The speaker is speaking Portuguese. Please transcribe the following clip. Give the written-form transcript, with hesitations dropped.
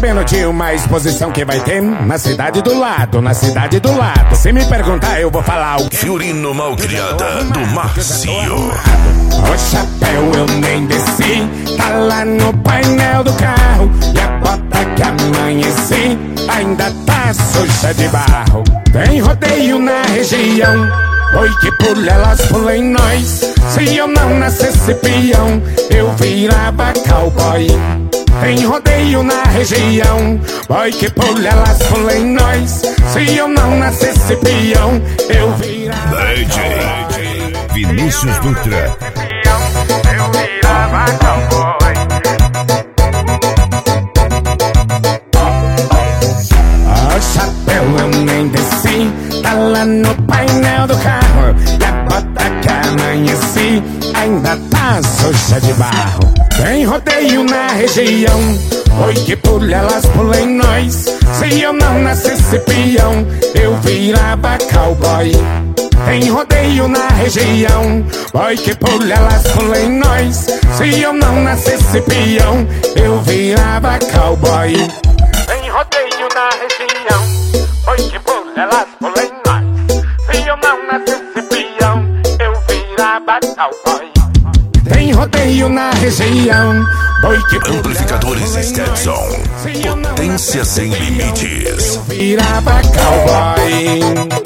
sabendo de uma exposição que vai ter na cidade do lado, na cidade do lado. Se me perguntar, eu vou falar o quê? Fiorino Malcriada, do Marcio. O chapéu eu nem desci, tá lá no painel do carro. E a bota que amanheci ainda tá suja de barro. Tem rodeio na região, oi que pula, elas pulam em nós. Se eu não nascesse peão, eu virava cowboy. Tem rodeio na região, oi que pula, elas pulam em nós. Se eu não nascesse peão, eu virava DJ Vinícius Dutra. Eu virava cowboy. O chapéu eu nem desci, tá lá no painel do carro. E a bota que amanheci ainda tá suja de barro. Tem rodeio na região, oi que pula, elas pulam em nós. Se eu não nascesse peão, eu virava cowboy. Tem rodeio na região, oi que pula, elas pulam em nós. Se eu não nascesse peão, eu virava cowboy. Tem rodeio na região, oi que pula, elas pulam em nós. Se eu não nascesse peão, eu virava cowboy. Tem rodeio na região, oi que pula, Amplificadores Stetson, potência sem limites. eu virava cowboy.